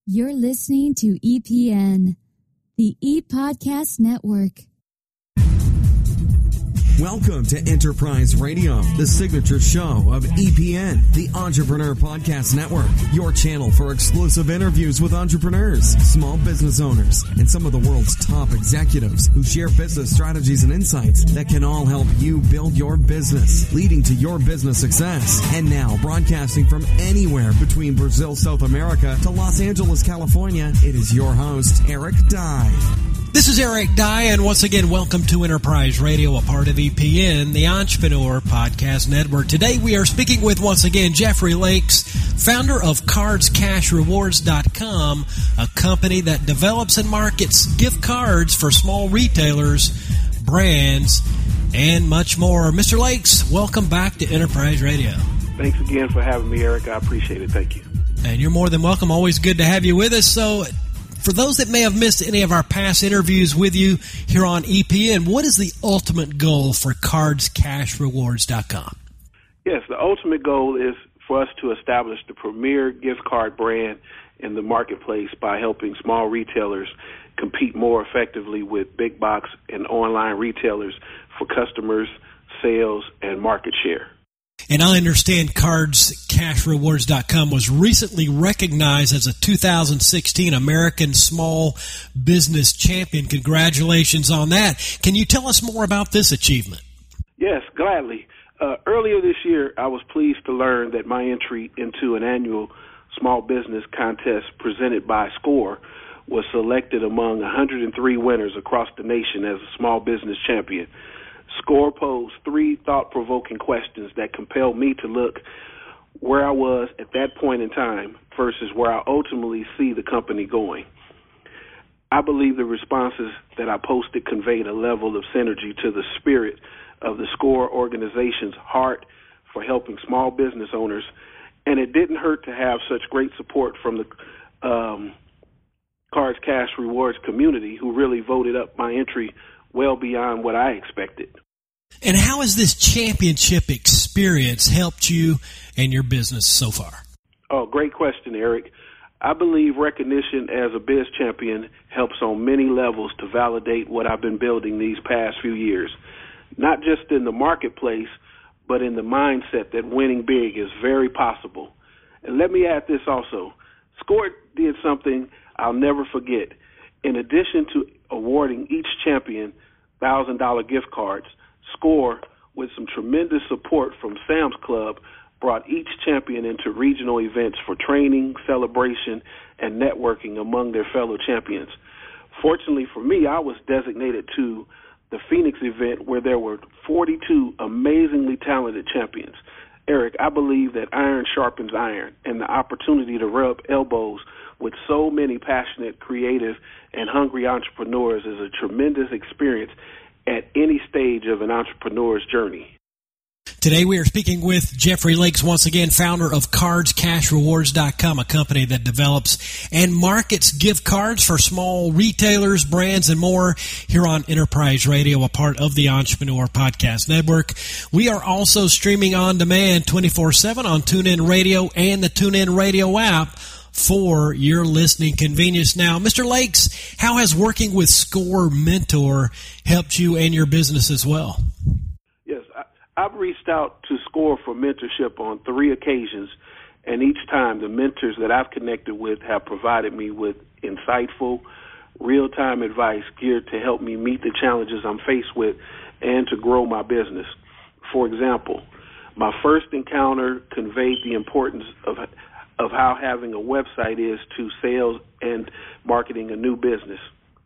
You're listening to EPN, the ePodcast Network. Welcome to Enterprise Radio, the signature show of EPN, the Entrepreneur Podcast Network, your channel for exclusive interviews with entrepreneurs, small business owners, and some of the world's top executives who share business strategies and insights that can all help you build your business, leading to your business success. And now, broadcasting from anywhere between Brazil, South America to Los Angeles, California, it is your host, Eric Dye. This is Eric Dye, and once again, welcome to Enterprise Radio, a part of EPN, the Entrepreneur Podcast Network. Today, we are speaking with, once again, Jeffrey Lakes, founder of CardsCashRewards.com, a company that develops and markets gift cards for small retailers, brands, and much more. Mr. Lakes, welcome back to Enterprise Radio. Thanks again for having me, Eric. I appreciate it. Thank you. And you're more than welcome. Always good to have you with us. So, for those that may have missed any of our past interviews with you here on EPN, what is the ultimate goal for CardsCashRewards.com? Yes, the ultimate goal is for us to establish the premier gift card brand in the marketplace by helping small retailers compete more effectively with big box and online retailers for customers, sales, and market share. And I understand CardsCashRewards.com was recently recognized as a 2016 American Small Business Champion. Congratulations on that. Can you tell us more about this achievement? Yes, gladly. Earlier this year, I was pleased to learn that my entry into an annual small business contest presented by SCORE was selected among 103 winners across the nation as a small business champion. SCORE posed 3 thought-provoking questions that compelled me to look where I was at that point in time versus where I ultimately see the company going. I believe the responses that I posted conveyed a level of synergy to the spirit of the SCORE organization's heart for helping small business owners, and it didn't hurt to have such great support from the Cards Cash Rewards community, who really voted up my entry well beyond what I expected. And how has this championship experience helped you and your business so far? Oh, great question, Eric. I believe recognition as a biz champion helps on many levels to validate what I've been building these past few years, not just in the marketplace, but in the mindset that winning big is very possible. And let me add this also. SCORE did something I'll never forget. In addition to awarding each champion $1,000 gift cards, SCORE, with some tremendous support from Sam's Club, brought each champion into regional events for training, celebration, and networking among their fellow champions. Fortunately for me, I was designated to the Phoenix event where there were 42 amazingly talented champions. Eric, I believe that iron sharpens iron, and the opportunity to rub elbows with so many passionate, creative, and hungry entrepreneurs is a tremendous experience at any stage of an entrepreneur's journey. Today we are speaking with Jeffrey Lakes, once again, founder of CardsCashRewards.com, a company that develops and markets gift cards for small retailers, brands, and more here on Enterprise Radio, a part of the Entrepreneur Podcast Network. We are also streaming on demand 24/7 on TuneIn Radio and the TuneIn Radio app for your listening convenience. Now, Mr. Lakes, how has working with SCORE Mentor helped you and your business as well? Yes, I've reached out to SCORE for mentorship on 3 occasions, and each time the mentors that I've connected with have provided me with insightful, real-time advice geared to help me meet the challenges I'm faced with and to grow my business. For example, my first encounter conveyed the importance of how having a website is to sales and marketing a new business.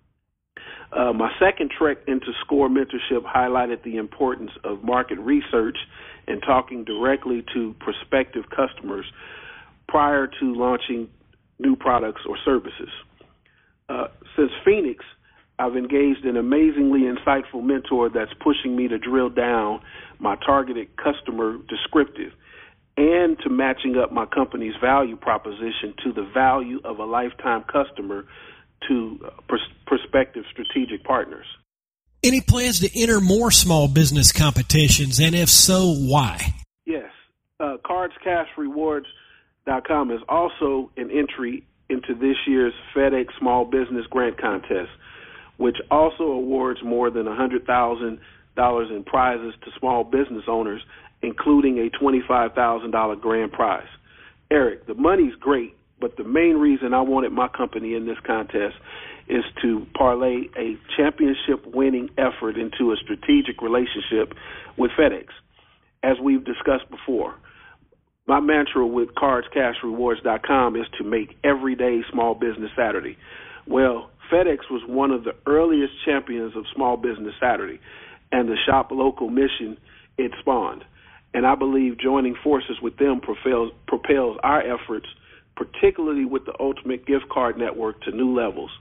My second trek into SCORE mentorship highlighted the importance of market research and talking directly to prospective customers prior to launching new products or services. Since Phoenix, I've engaged an amazingly insightful mentor that's pushing me to drill down my targeted customer descriptive and to matching up my company's value proposition to the value of a lifetime customer to prospective strategic partners. Any plans to enter more small business competitions, and if so, why? Yes. CardsCashRewards.com is also an entry into this year's FedEx Small Business Grant Contest, which also awards more than $100,000 in prizes to small business owners, including a $25,000 grand prize. Eric, the money's great, but the main reason I wanted my company in this contest is to parlay a championship-winning effort into a strategic relationship with FedEx. As we've discussed before, my mantra with CardsCashRewards.com is to make every day Small Business Saturday. Well, FedEx was one of the earliest champions of Small Business Saturday, and the Shop Local mission it spawned. And I believe joining forces with them propels our efforts, particularly with the Ultimate Gift Card Network, to new levels.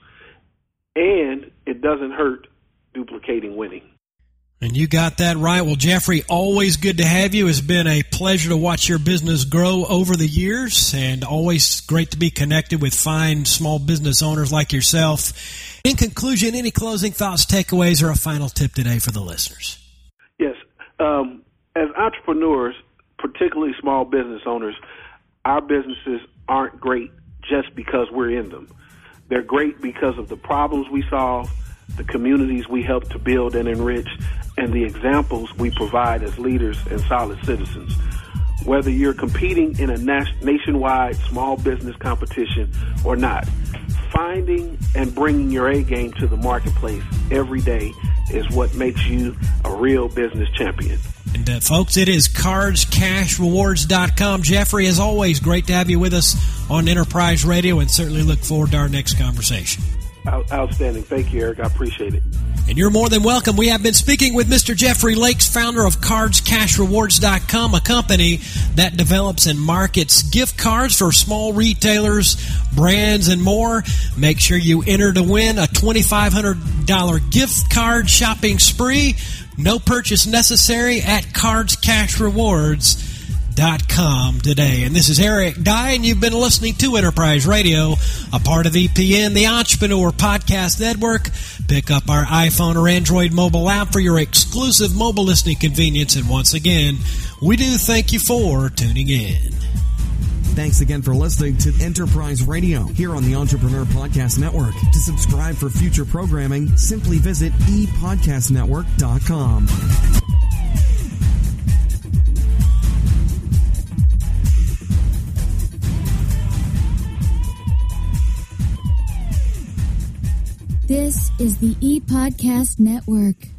And it doesn't hurt duplicating winning. And you got that right. Well, Jeffrey, always good to have you. It's been a pleasure to watch your business grow over the years, and always great to be connected with fine small business owners like yourself. In conclusion, any closing thoughts, takeaways, or a final tip today for the listeners? Yes. As entrepreneurs, particularly small business owners, our businesses aren't great just because we're in them. They're great because of the problems we solve, the communities we help to build and enrich, and the examples we provide as leaders and solid citizens. Whether you're competing in a nationwide small business competition or not, finding and bringing your A game to the marketplace every day is what makes you a real business champion. And folks, it is CardsCashRewards.com. Jeffrey, as always, great to have you with us on Enterprise Radio, and certainly look forward to our next conversation. Outstanding. Thank you, Eric. I appreciate it. And you're more than welcome. We have been speaking with Mr. Jeffrey Lakes, founder of CardsCashRewards.com, a company that develops and markets gift cards for small retailers, brands, and more. Make sure you enter to win a $2,500 gift card shopping spree. No purchase necessary at CardsCashRewards.com today. And this is Eric Dye, and you've been listening to Enterprise Radio, a part of EPN, the Entrepreneur Podcast Network. Pick up our iPhone or Android mobile app for your exclusive mobile listening convenience. And once again, we do thank you for tuning in. Thanks again for listening to Enterprise Radio here on the Entrepreneur Podcast Network. To subscribe for future programming, simply visit epodcastnetwork.com. This is the ePodcast Network.